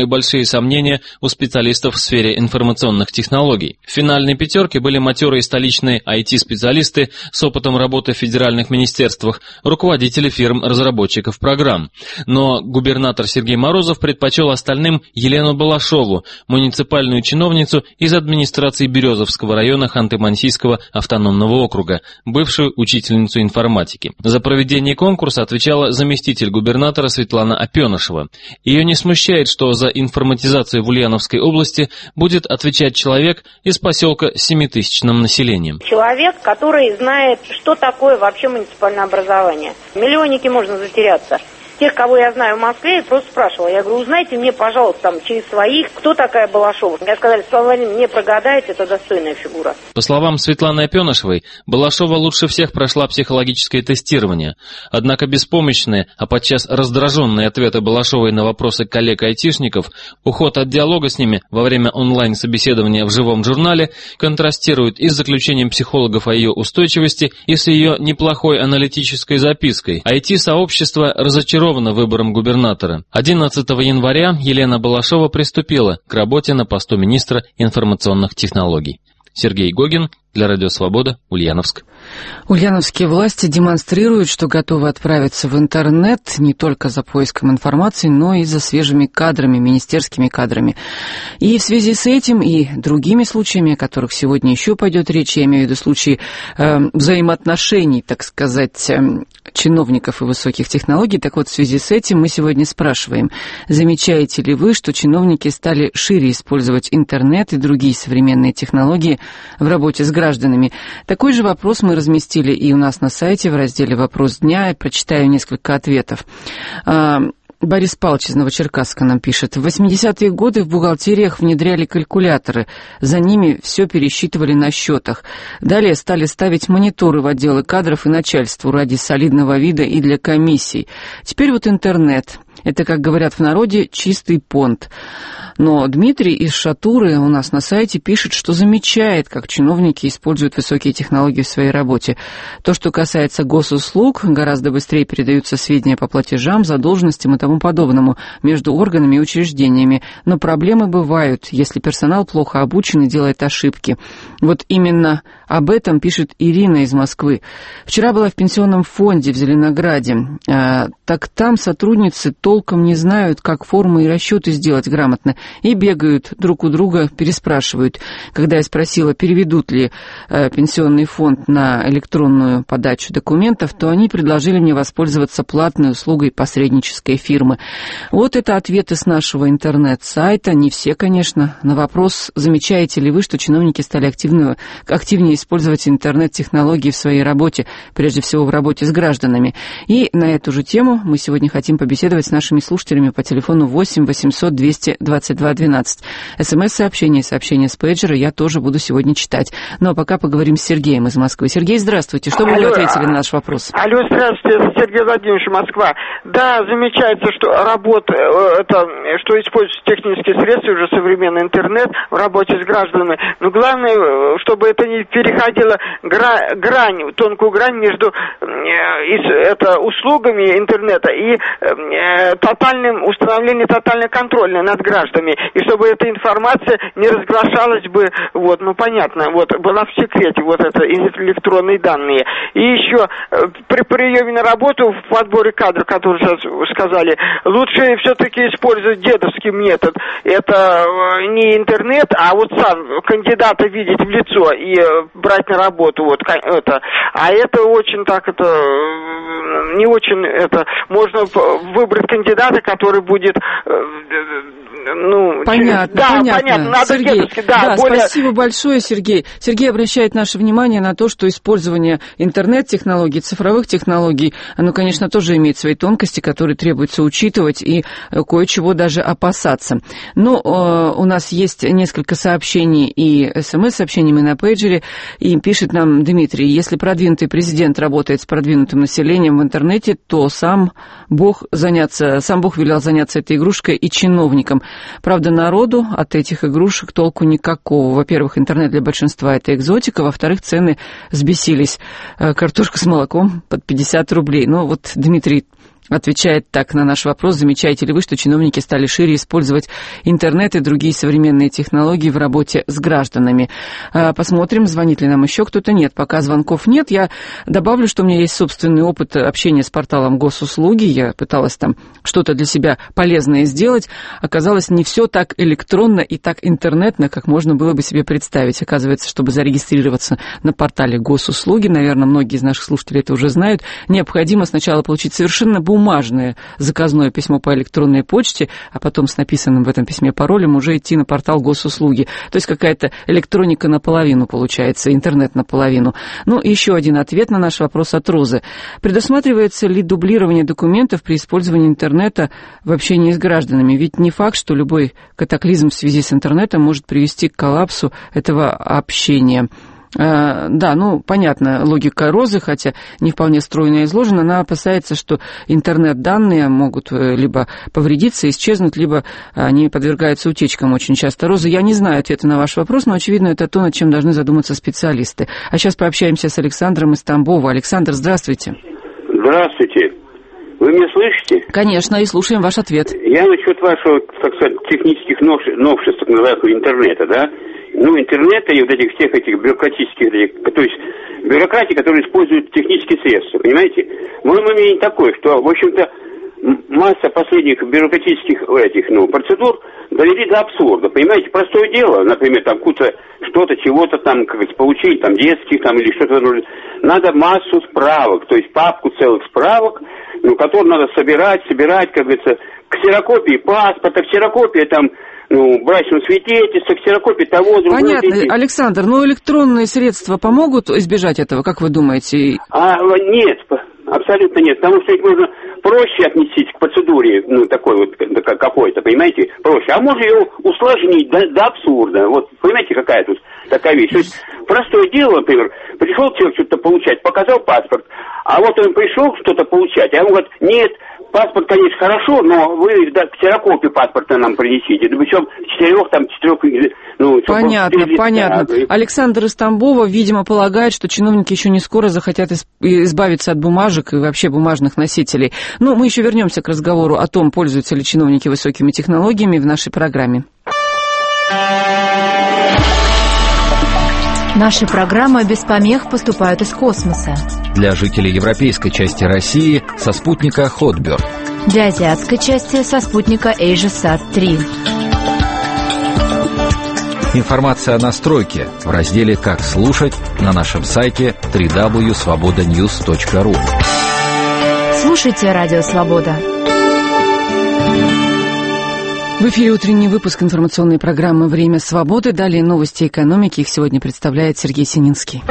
сомнения у специалистов в сфере информационных технологий. В финальной пятерке были матерые столичные IT-специалисты с опытом работы в федеральных министерствах, руководители фирм разработчиков программ. Но губернатор Сергей Морозов предпочел остальным Елену Балашову, муниципальную чиновницу из администрации Березовского района Ханты-Мансийского автономного округа, бывшую учительницу информатики. За проведение конкурса отвечала заместитель губернатора Светлана Опенышева. Ее не смущает, что за информатизацию в Ульяновской области будет отвечать человек из поселка с 7-тысячным населением. Человек, который знает, что такое вообще муниципальное образование. Миллионники можно затеряться. Тех, кого я знаю в Москве, я просто спрашивала. Я говорю, узнайте мне, пожалуйста, там, через своих, кто такая Балашова. Мне сказали, Светлана Владимировна, не прогадаете, это достойная фигура. По словам Светланы Опенышевой, Балашова лучше всех прошла психологическое тестирование. Однако беспомощные, а подчас раздраженные ответы Балашовой на вопросы коллег-айтишников, уход от диалога с ними во время онлайн-собеседования в живом журнале контрастируют и с заключением психологов о ее устойчивости, и с ее неплохой аналитической запиской. IT-сообщество разочаровано выбором губернатора. 11 января Елена Балашова приступила к работе на посту министра информационных технологий. Сергей Гогин для Радио Свобода, Ульяновск. Ульяновские власти демонстрируют, что готовы отправиться в интернет не только за поиском информации, но и за свежими кадрами, министерскими кадрами. И в связи с этим и другими случаями, о которых сегодня еще пойдет речь, я имею в виду случаи взаимоотношений, так сказать, чиновников и высоких технологий. Так вот, в связи с этим мы сегодня спрашиваем, замечаете ли вы, что чиновники стали шире использовать интернет и другие современные технологии в работе с гражданами? Такой же вопрос мы разместили и у нас на сайте в разделе «Вопрос дня». Я прочитаю несколько ответов. Борис Павлович из Новочеркасска нам пишет. В 80-е годы в бухгалтериях внедряли калькуляторы. За ними все пересчитывали на счетах. Далее стали ставить мониторы в отделы кадров и начальству ради солидного вида и для комиссий. Теперь вот интернет. Это, как говорят в народе, чистый понт. Но Дмитрий из Шатуры у нас на сайте пишет, что замечает, как чиновники используют высокие технологии в своей работе. То, что касается госуслуг, гораздо быстрее передаются сведения по платежам, задолженностям и тому подобному между органами и учреждениями. Но проблемы бывают, если персонал плохо обучен и делает ошибки. Вот именно об этом пишет Ирина из Москвы. Вчера была в пенсионном фонде в Зеленограде. Так там сотрудницы толком не знают, как формы и расчеты сделать грамотно, и бегают друг у друга, переспрашивают. Когда я спросила, переведут ли пенсионный фонд на электронную подачу документов, то они предложили мне воспользоваться платной услугой посреднической фирмы. Вот это ответы с нашего интернет-сайта. Не все, конечно. На вопрос, замечаете ли вы, что чиновники стали активнее использовать интернет-технологии в своей работе, прежде всего в работе с гражданами. И на эту же тему мы сегодня хотим побеседовать с нашими слушателями по телефону 8 800 222 12. СМС-сообщение, сообщение с пейджера я тоже буду сегодня читать. Но пока поговорим с Сергеем из Москвы. Сергей, здравствуйте. Что бы вы ответили на наш вопрос? Алло, здравствуйте, Сергей Владимирович, Москва. Да, замечается, что работа, что используются технические средства, уже современный интернет в работе с гражданами. Но главное, чтобы это не переходило тонкую грань между услугами интернета и установлением тотальной контроля над гражданами. И чтобы эта информация не разглашалась бы, понятно, была в секрете, это электронные данные. И еще при приеме на работу в подборе кадров, которые сейчас сказали, лучше все-таки использовать дедовский метод. Это не интернет, а сам кандидата видеть в лицо и брать на работу. А это очень не очень можно выбрать кандидата, который будет понятно. Надо Сергей, спасибо большое, Сергей. Сергей обращает наше внимание на то, что использование интернет-технологий, цифровых технологий, оно, конечно, тоже имеет свои тонкости, которые требуется учитывать и кое-чего даже опасаться. Но у нас есть несколько сообщений и СМС-сообщений мы на пейджере, и пишет нам Дмитрий, если продвинутый президент работает с продвинутым населением в интернете, то сам Бог велел заняться этой игрушкой и чиновникам. Правда, народу от этих игрушек толку никакого. Во-первых, интернет для большинства – это экзотика. Во-вторых, цены взбесились. Картошка с молоком под 50 рублей. Дмитрий отвечает так на наш вопрос: замечаете ли вы, что чиновники стали шире использовать интернет и другие современные технологии в работе с гражданами? Посмотрим, звонит ли нам еще кто-то. Нет, пока звонков нет. Я добавлю, что у меня есть собственный опыт общения с порталом Госуслуги. Я пыталась там что-то для себя полезное сделать. Оказалось, не все так электронно и так интернетно, как можно было бы себе представить. Оказывается, чтобы зарегистрироваться на портале Госуслуги, наверное, многие из наших слушателей это уже знают, необходимо сначала получить совершенно бумажное заказное письмо по электронной почте, а потом с написанным в этом письме паролем уже идти на портал Госуслуги. То есть какая-то электроника наполовину получается, интернет наполовину. Ну, и еще один ответ на наш вопрос от Розы. Предусматривается ли дублирование документов при использовании интернета в общении с гражданами? Ведь не факт, что любой катаклизм в связи с интернетом может привести к коллапсу этого общения. Да, ну, понятно, логика Розы, хотя не вполне стройно изложена. Она опасается, что интернет-данные могут либо повредиться, исчезнуть, либо они подвергаются утечкам очень часто. Роза, я не знаю ответа на ваш вопрос, но, очевидно, это то, над чем должны задуматься специалисты. А сейчас пообщаемся с Александром из Тамбова. Александр, здравствуйте. Здравствуйте. Вы меня слышите? Конечно, и слушаем ваш ответ. Я насчет вашего, так сказать, технических новшеств, так называемого интернета, да? Ну, интернета и вот этих всех этих бюрократических, то есть бюрократии, которые используют технические средства, понимаете? Мое мнение такое, что, в общем-то, масса последних бюрократических процедур довели до абсурда, понимаете? Простое дело, например, там что-то, чего-то там, как говорится, получить, там, детских, там, или что-то. Надо массу справок, то есть папку целых справок, которые надо собирать, как говорится, ксерокопии паспорта, ксерокопия там, брачного свидетельства, ксерокопии того, другого. Понятно, Александр, но электронные средства помогут избежать этого, как вы думаете? Нет, абсолютно нет, потому что их можно проще отнестись к процедуре, такой вот, какой-то, понимаете, проще, а можно ее усложнить до абсурда, вот, понимаете, какая тут такая вещь. То есть, простое дело, например, пришел человек что-то получать, показал паспорт, а вот он пришел что-то получать, а он говорит, нет, паспорт, конечно, хорошо, но вы ксерокопию паспорта нам принесите. Да причем четырех. Понятно. Александр из Тамбова, видимо, полагает, что чиновники еще не скоро захотят избавиться от бумажек и вообще бумажных носителей. Но мы еще вернемся к разговору о том, пользуются ли чиновники высокими технологиями в нашей программе. Наши программы без помех поступают из космоса. Для жителей европейской части России со спутника Hotbird. Для азиатской части со спутника AsiaSat-3. Информация о настройке в разделе «Как слушать» на нашем сайте www.svobodanews.ru. Слушайте Радио Свобода. В эфире утренний выпуск информационной программы «Время свободы». Далее новости экономики. Их сегодня представляет Сергей Сининский.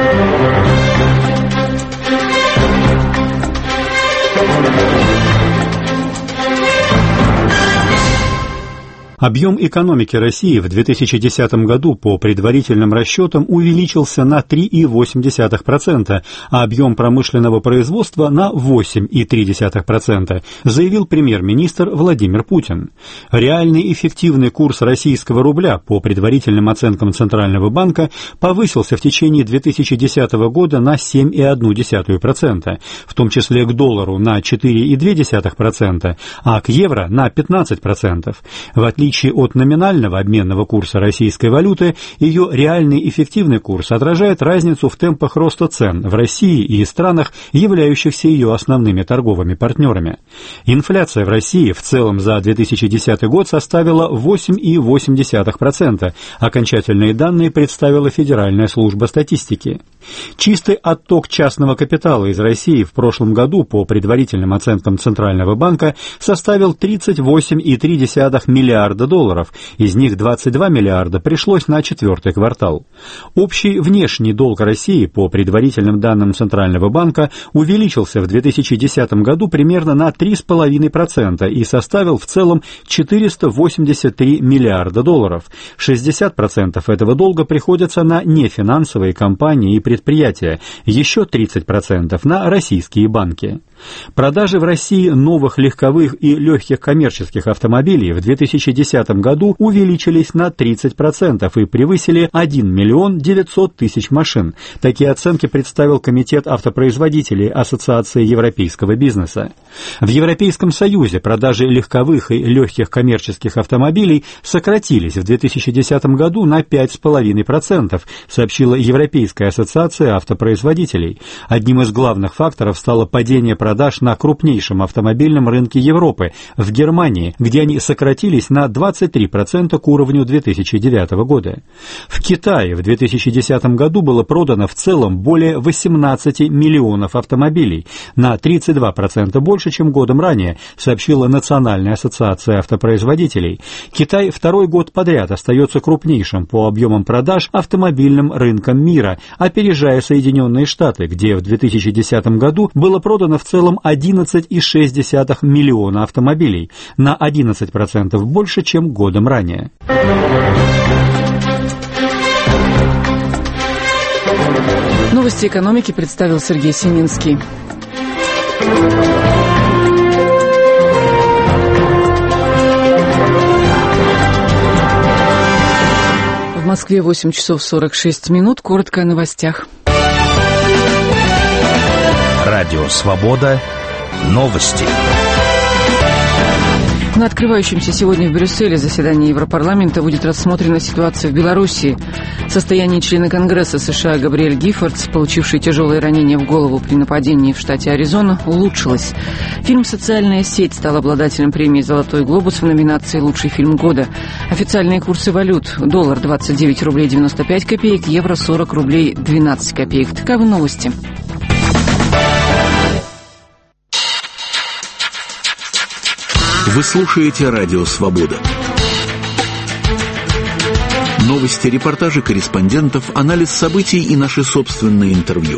Объем экономики России в 2010 году по предварительным расчетам увеличился на 3,8%, а объем промышленного производства на 8,3%, заявил премьер-министр Владимир Путин. Реальный эффективный курс российского рубля по предварительным оценкам Центрального банка повысился в течение 2010 года на 7,1%, в том числе к доллару на 4,2%, а к евро на 15%. В отличие от номинального обменного курса российской валюты, ее реальный эффективный курс отражает разницу в темпах роста цен в России и странах, являющихся ее основными торговыми партнерами. Инфляция в России в целом за 2010 год составила 8,8%. Окончательные данные представила Федеральная служба статистики. Чистый отток частного капитала из России в прошлом году по предварительным оценкам Центрального банка составил 38,3 миллиарда долларов, из них 22 миллиарда пришлось на четвертый квартал. Общий внешний долг России по предварительным данным Центрального банка увеличился в 2010 году примерно на 3,5% и составил в целом 483 миллиарда долларов. 60% этого долга приходится на нефинансовые компании и предприятия, еще 30% на российские банки. Продажи в России новых легковых и легких коммерческих автомобилей в 2010 году увеличились на 30% и превысили 1 миллион 900 тысяч машин. Такие оценки представил Комитет автопроизводителей Ассоциации европейского бизнеса. В Европейском Союзе продажи легковых и легких коммерческих автомобилей сократились в 2010 году на 5,5%, сообщила Европейская ассоциация автопроизводителей. Одним из главных факторов стало падение продаж на крупнейшем автомобильном рынке Европы, в Германии, где они сократились на 23% к уровню 2009 года. В Китае в 2010 году было продано в целом более 18 миллионов автомобилей, на 32% больше, чем годом ранее, сообщила Национальная ассоциация автопроизводителей. Китай второй год подряд остается крупнейшим по объемам продаж автомобильным рынком мира, опережая Соединенные Штаты, где в 2010 году было продано в целом 11,6 миллиона автомобилей, на 11% больше, чем годом ранее. Новости экономики представил Сергей Семинский. В Москве 8 часов 46 минут. Коротко о новостях. Радио «Свобода». Новости. На открывающемся сегодня в Брюсселе заседании Европарламента будет рассмотрена ситуация в Белоруссии. Состояние члена Конгресса США Габриэль Гиффордс, получивший тяжелые ранения в голову при нападении в штате Аризона, улучшилось. Фильм «Социальная сеть» стал обладателем премии «Золотой глобус» в номинации «Лучший фильм года». Официальные курсы валют: доллар 29 рублей 95 копеек, евро 40 рублей 12 копеек. Таковы новости. Вы слушаете Радио «Свобода». Новости, репортажи корреспондентов, анализ событий и наши собственные интервью.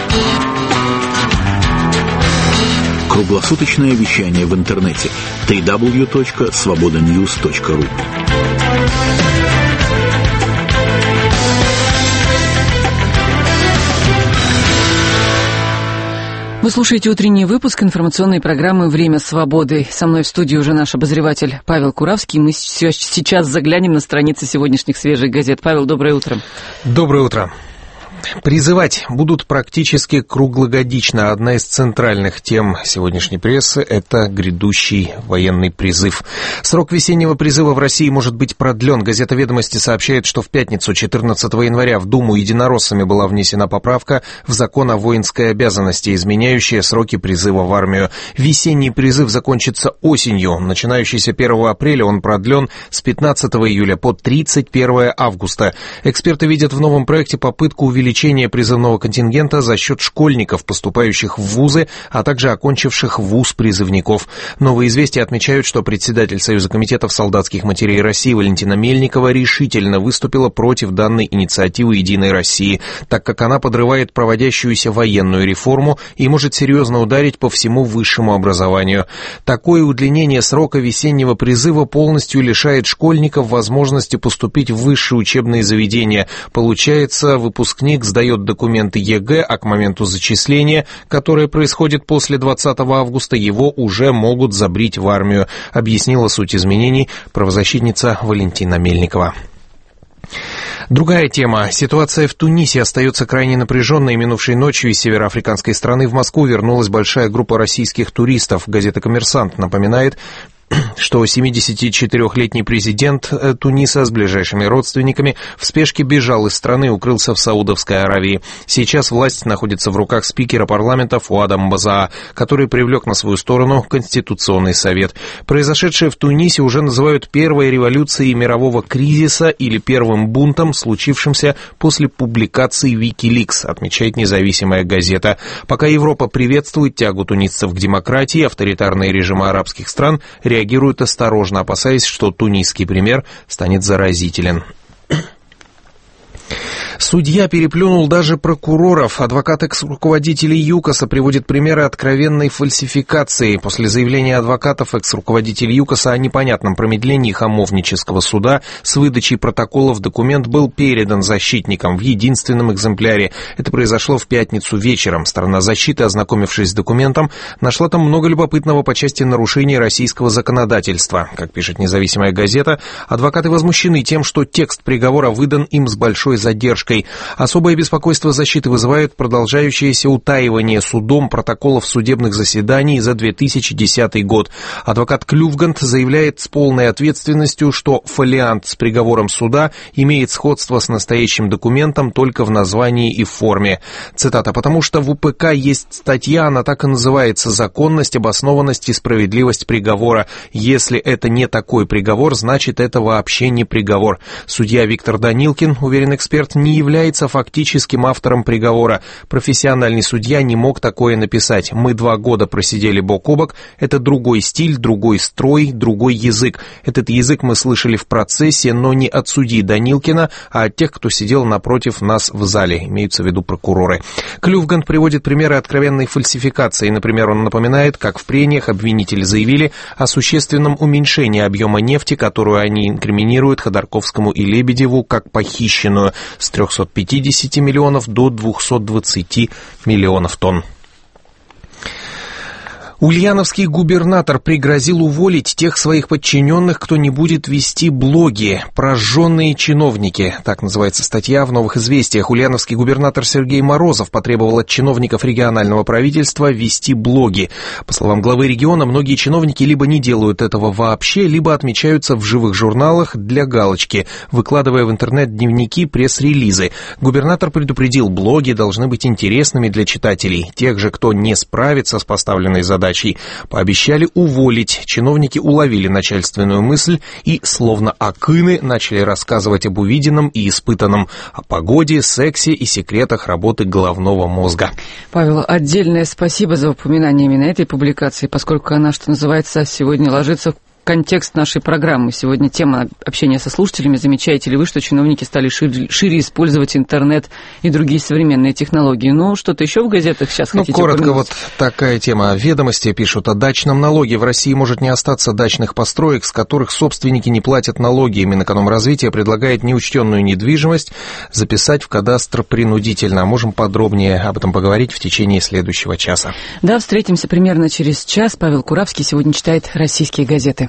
Круглосуточное вещание в интернете www.svobodanews.ru. Вы слушаете утренний выпуск информационной программы «Время свободы». Со мной в студии уже наш обозреватель Павел Куравский. Мы сейчас заглянем на страницы сегодняшних свежих газет. Павел, доброе утро. Доброе утро. Призывать будут практически круглогодично. Одна из центральных тем сегодняшней прессы – это грядущий военный призыв. Срок весеннего призыва в России может быть продлен. Газета «Ведомости» сообщает, что в пятницу, 14 января, в Думу единороссами была внесена поправка в закон о воинской обязанности, изменяющая сроки призыва в армию. Весенний призыв закончится осенью. Начинающийся 1 апреля он продлен с 15 июля по 31 августа. Эксперты видят в новом проекте попытку увеличения призывного контингента за счет школьников, поступающих в вузы, а также окончивших вуз призывников. Новые известия отмечают, что председатель Союза комитетов солдатских матерей России Валентина Мельникова решительно выступила против данной инициативы «Единой России», так как она подрывает проводящуюся военную реформу и может серьезно ударить по всему высшему образованию. Такое удлинение срока весеннего призыва полностью лишает школьников возможности поступить в высшие учебные заведения. Получается, выпускник сдает документы ЕГЭ, а к моменту зачисления, которое происходит после 20 августа, его уже могут забрить в армию, объяснила суть изменений правозащитница Валентина Мельникова. Другая тема. Ситуация в Тунисе остается крайне напряженной. Минувшей ночью из североафриканской страны в Москву вернулась большая группа российских туристов. Газета «Коммерсант» напоминает, что 74-летний президент Туниса с ближайшими родственниками в спешке бежал из страны и укрылся в Саудовской Аравии. Сейчас власть находится в руках спикера парламента Фуада Мбазаа, который привлек на свою сторону Конституционный совет. Произошедшее в Тунисе уже называют первой революцией мирового кризиса или первым бунтом, случившимся после публикации Wikileaks, отмечает независимая газета. Пока Европа приветствует тягу тунисцев к демократии, авторитарные режимы арабских стран реагируют осторожно, опасаясь, что тунисский пример станет заразителен. Судья переплюнул даже прокуроров. Адвокат экс-руководителей ЮКОСа приводит примеры откровенной фальсификации. После заявления адвокатов экс-руководителей ЮКОСа о непонятном промедлении хамовнического суда с выдачей протоколов документ был передан защитникам в единственном экземпляре. Это произошло в пятницу вечером. Сторона защиты, ознакомившись с документом, нашла там много любопытного по части нарушений российского законодательства. Как пишет независимая газета, адвокаты возмущены тем, что текст приговора выдан им с большой задержкой. Особое беспокойство защиты вызывает продолжающееся утаивание судом протоколов судебных заседаний за 2010 год. Адвокат Клювгант заявляет с полной ответственностью, что фолиант с приговором суда имеет сходство с настоящим документом только в названии и форме. Цитата: «Потому что в УПК есть статья, она так и называется: законность, обоснованность и справедливость приговора. Если это не такой приговор, значит, это вообще не приговор». Судья Виктор Данилкин, уверен эксперт, не является фактическим автором приговора. Профессиональный судья не мог такое написать. Мы 2 года просидели бок о бок. Это другой стиль, другой строй, другой язык. Этот язык мы слышали в процессе, но не от судьи Данилкина, а от тех, кто сидел напротив нас в зале. Имеются в виду прокуроры. Клювгант приводит примеры откровенной фальсификации. Например, он напоминает, как в прениях обвинители заявили о существенном уменьшении объема нефти, которую они инкриминируют Ходорковскому и Лебедеву как похищенную, с 350 миллионов до 220 миллионов тонн. Ульяновский губернатор пригрозил уволить тех своих подчиненных, кто не будет вести блоги. «Прожженные чиновники» — так называется статья в «Новых известиях». Ульяновский губернатор Сергей Морозов потребовал от чиновников регионального правительства вести блоги. По словам главы региона, многие чиновники либо не делают этого вообще, либо отмечаются в живых журналах для галочки, выкладывая в интернет дневники, пресс-релизы. Губернатор предупредил, блоги должны быть интересными для читателей. Тех же, кто не справится с поставленной задачей, пообещали уволить. Чиновники уловили начальственную мысль и, словно акыны, начали рассказывать об увиденном и испытанном, о погоде, сексе и секретах работы головного мозга. Павел, отдельное спасибо за упоминание именно этой публикации, поскольку она, что называется, сегодня ложится в контекст нашей программы. Сегодня тема общения со слушателями. Замечаете ли вы, что чиновники стали шире использовать интернет и другие современные технологии? Ну, что-то еще в газетах сейчас хотите коротко, упомянуть? Вот такая тема. Ведомости пишут о дачном налоге. В России может не остаться дачных построек, с которых собственники не платят налоги. Минэкономразвитие предлагает неучтенную недвижимость записать в кадастр принудительно. Можем подробнее об этом поговорить в течение следующего часа. Да, встретимся примерно через час. Павел Куравский сегодня читает российские газеты.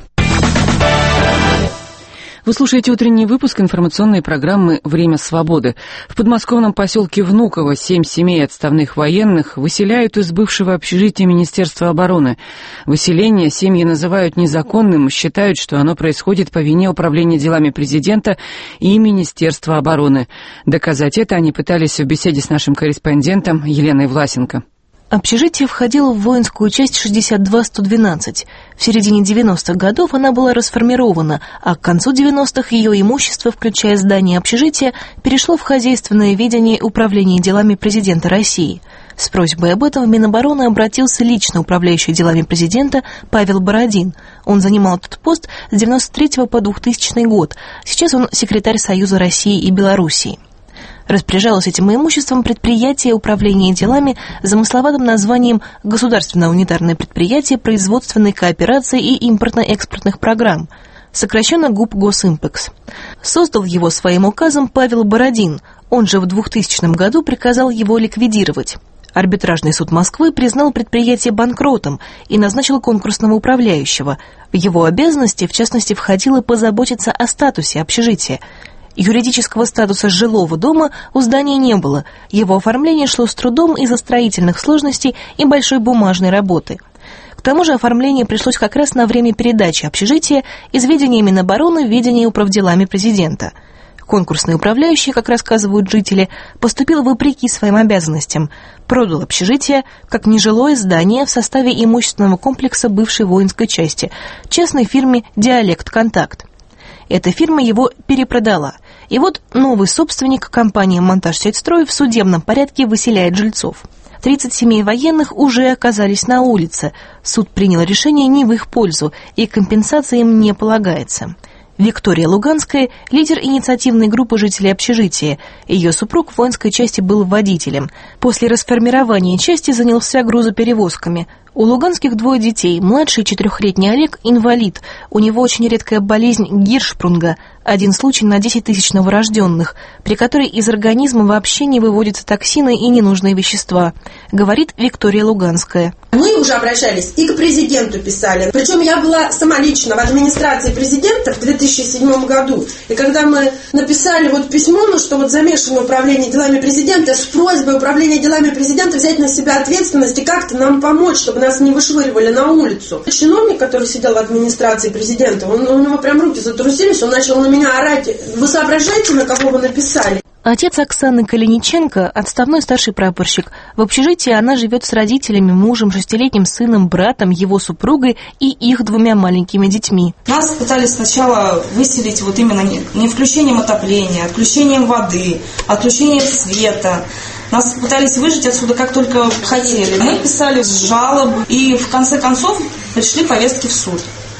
Вы слушаете утренний выпуск информационной программы «Время свободы». В подмосковном поселке Внуково 7 семей отставных военных выселяют из бывшего общежития Министерства обороны. Выселение семьи называют незаконным и считают, что оно происходит по вине управления делами президента и Министерства обороны. Доказать это они пытались в беседе с нашим корреспондентом Еленой Власенко. Общежитие входило в воинскую часть 62-112. В середине 90-х годов она была расформирована, а к концу 90-х ее имущество, включая здание общежития, перешло в хозяйственное ведение Управления делами президента России. С просьбой об этом в Минобороны обратился лично управляющий делами президента Павел Бородин. Он занимал этот пост с 93 по 2000 год. Сейчас он секретарь Союза России и Белоруссии. Распоряжалось этим имуществом предприятие управления делами с замысловатым названием «Государственное унитарное предприятие производственной кооперации и импортно-экспортных программ», сокращенно ГУП «Госимпекс». Создал его своим указом Павел Бородин, он же в 2000 году приказал его ликвидировать. Арбитражный суд Москвы признал предприятие банкротом и назначил конкурсного управляющего. В его обязанности, в частности, входило позаботиться о статусе общежития. Юридического статуса жилого дома у здания не было. Его оформление шло с трудом из-за строительных сложностей и большой бумажной работы. К тому же оформление пришлось как раз на время передачи общежития из ведения Минобороны в ведение управделами президента. Конкурсный управляющий, как рассказывают жители, поступил вопреки своим обязанностям. Продал общежитие как нежилое здание в составе имущественного комплекса бывшей воинской части частной фирме «Диалект Контакт». Эта фирма его перепродала. И вот новый собственник, компания «Монтажсетьстрой», в судебном порядке выселяет жильцов. 30 семей военных уже оказались на улице. Суд принял решение не в их пользу, и компенсация им не полагается. Виктория Луганская – лидер инициативной группы жителей общежития. Ее супруг в воинской части был водителем. После расформирования части занялся грузоперевозками. У Луганских 2 детей. Младший 4-летний Олег – инвалид. У него очень редкая болезнь Гиршпрунга. 1 случай на 10 тысяч новорожденных, при которой из организма вообще не выводятся токсины и ненужные вещества, говорит Виктория Луганская. Мы уже обращались и к президенту писали. Причем я была сама лично в администрации президента в 2007 году. И когда мы написали письмо, что замешано управление делами президента, с просьбой управления делами президента взять на себя ответственность и как-то нам помочь, чтобы нас не вышвыривали на улицу. Чиновник, который сидел в администрации президента, у него прям руки затрусились, он начал на меня орать. Вы соображаете, на кого вы написали? Отец Оксаны Калиниченко – отставной старший прапорщик. В общежитии она живет с родителями, мужем, 6-летним сыном, братом, его супругой и их 2 маленькими детьми. Нас пытались сначала выселить именно не включением отопления, отключением воды, отключением света. Нас пытались выжить отсюда как только хотели. Мы писали жалобы и в конце концов пришли повестки в суд.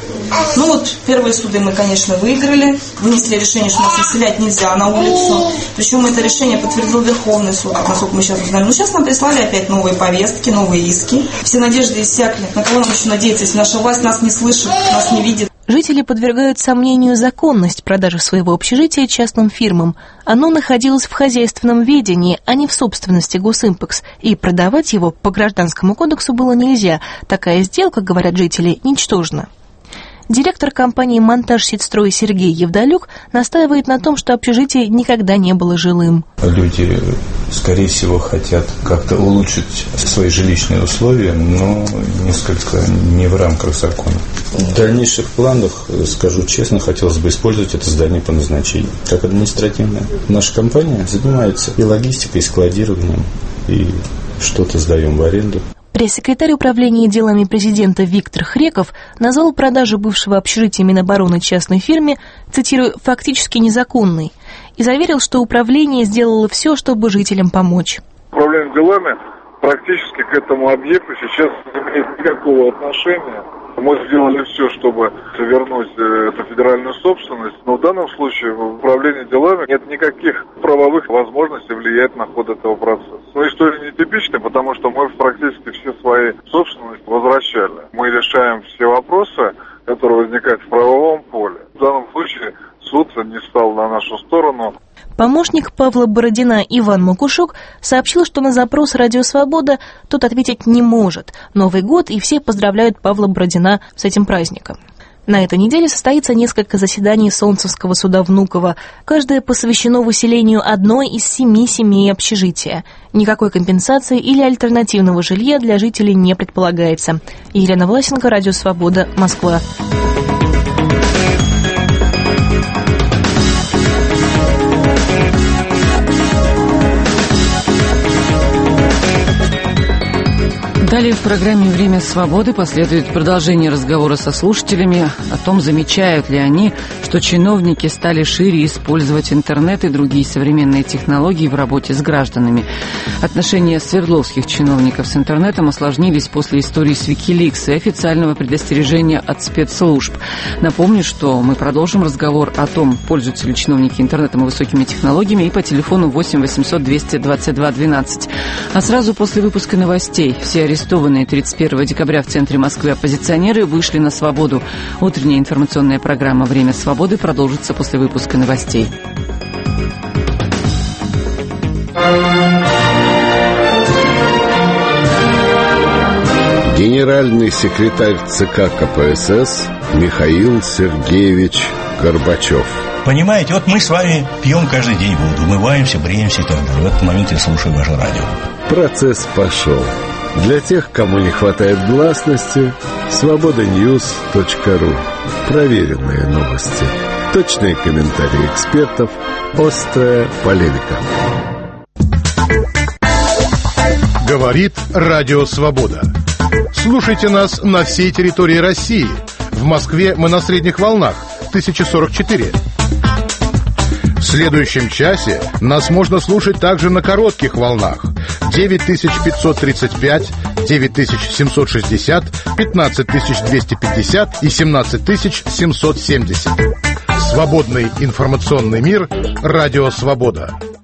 Первые суды мы, конечно, выиграли. Вынесли решение, что нас выселять нельзя на улицу. Причем это решение подтвердил Верховный суд, насколько мы сейчас узнали. Но сейчас нам прислали опять новые повестки, новые иски. Все надежды иссякли. На кого нам еще надеяться, если наша власть нас не слышит, нас не видит? Жители подвергают сомнению законность продажи своего общежития частным фирмам. Оно находилось в хозяйственном ведении, а не в собственности Госимпекс, и продавать его по Гражданскому кодексу было нельзя. Такая сделка, говорят жители, ничтожна. Директор компании «Монтажситстрой» Сергей Евдалюк настаивает на том, что общежитие никогда не было жилым. Люди, скорее всего, хотят как-то улучшить свои жилищные условия, но несколько не в рамках закона. В дальнейших планах, скажу честно, хотелось бы использовать это здание по назначению. Как административная. Наша компания занимается и логистикой, и складированием, и что-то сдаем в аренду. Пресс-секретарь управления делами президента Виктор Хреков назвал продажу бывшего общежития Минобороны частной фирме, цитирую, «фактически незаконной», и заверил, что управление сделало все, чтобы жителям помочь. Управление делами практически к этому объекту сейчас не имеет никакого отношения. Мы сделали все, чтобы вернуть эту федеральную собственность, но в данном случае в управлении делами нет никаких правовых возможностей влиять на ход этого процесса. История нетипичная, потому что мы практически все свои собственности возвращали. Мы решаем все вопросы, которые возникают в правовом поле. В данном случае суд не стал на нашу сторону. Помощник Павла Бородина Иван Макушук сообщил, что на запрос «Радио Свобода» тот ответить не может. Новый год, и все поздравляют Павла Бородина с этим праздником. На этой неделе состоится несколько заседаний Солнцевского суда Внуково. Каждое посвящено выселению одной из 7 семей общежития. Никакой компенсации или альтернативного жилья для жителей не предполагается. Елена Власенко, Радио Свобода, Москва. Далее в программе «Время свободы» последует продолжение разговора со слушателями о том, замечают ли они, что чиновники стали шире использовать интернет и другие современные технологии в работе с гражданами. Отношения свердловских чиновников с интернетом осложнились после истории с Wikileaks и официального предостережения от спецслужб. Напомню, что мы продолжим разговор о том, пользуются ли чиновники интернетом и высокими технологиями, и по телефону 8 800 222 12. А сразу после выпуска новостей все арестованные 31 декабря в центре Москвы оппозиционеры вышли на свободу. Утренняя информационная программа «Время свободы» продолжится после выпуска новостей. Генеральный секретарь ЦК КПСС Михаил Сергеевич Горбачев. Понимаете, вот мы с вами пьем каждый день воду, умываемся, бреемся и так далее. В этот момент я слушаю ваше радио. Процесс пошел. Для тех, кому не хватает гласности, свободаnews.ру. Проверенные новости. Точные комментарии экспертов. Острая полемика. Говорит Радио Свобода. Слушайте нас на всей территории России. В Москве мы на средних волнах 1044. В следующем часе нас можно слушать также на коротких волнах 9535, 9760, 15250 и 17770. Свободный информационный мир. Радио «Свобода».